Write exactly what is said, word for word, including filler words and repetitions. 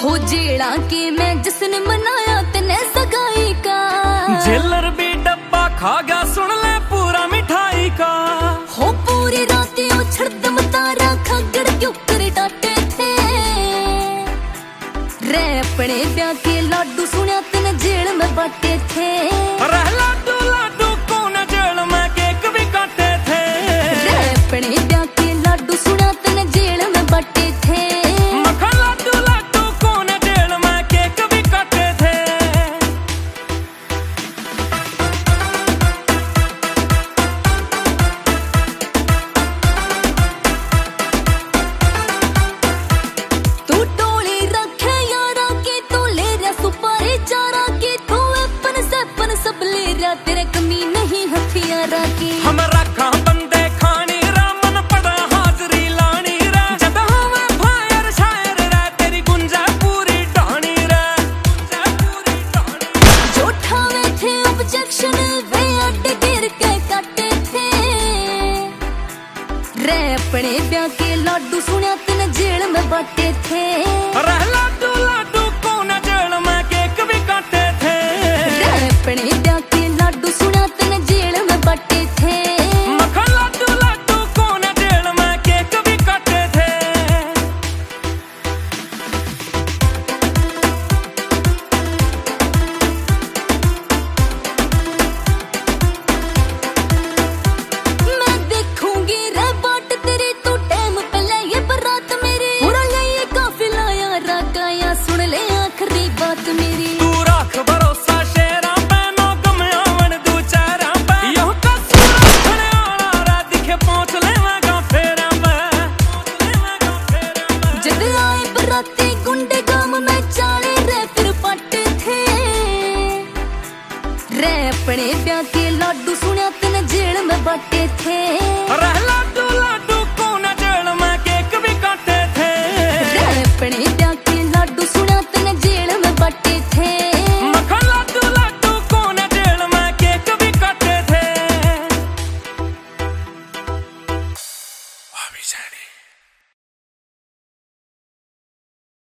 हो जेड़ा के मैं जिसने मनाया तेने सगाई का। जेलर भी डब्बा खा गया सुन ले पूरा मिठाई का। हो पूरी रातें उछड़दम तारा खगड़ क्यों कर डांटे थे। रे अपने ब्याह के लाडू सुनिया तेने जेल में बांटे थे। रह लाडू लाडू कौन जेल में केक भी काटे थे। रे अपने ब्याह के लाडू सुनिया तेने जेल में बांटे थे। मक्खन लाडू लाडू कौन जेल में केक भी काटे थे। तू टोली रखे यारा की तू ले रहा सुपारी चारा की। तू अपन से पन सब ले रहा तेरे कमी नहीं हथियारा की। हम रखा बंदे खानी रा मन पड़ा हाजरी लानी रा। जद हमें फायर शायर रा तेरी गुंजा पूरी ढानी रा। पूरी ढानी जो ठावे थे ऑब्जेक्शन वे अड्ड गिर के काटे थे। रे अपने ब्याह के लाडू सुनिया तेने जेल में बांटे थे। रह लाडू लाडू कौन जेल में केक भी काटे थे। रे अपने ब्याह के लाडू सुनिया तेने जेल में बांटे थे। मक्खन लाडू लाडू कौन जेल में केक भी काटे थे। मैं देखूंगी रे बाट तेरी तू टाइम पे ले ये बारात मेरी। पूरा ले ये काफिला यारा का या सुन ले आखिरी बात मेरी। तू रख भरोसा शेरा पे नो गम आवन दू चारा पे। यो कसूर रखने आला रा दिखे पहुंच लेवेगा फेरा में। पहुंच लेवेगा फेरा में। जब आए बराती गुंडे गाम में चाले रे फिर पाटे थे। रे अपने ब्याह के लाडू सुनिया तेने जेल में बांटे थे।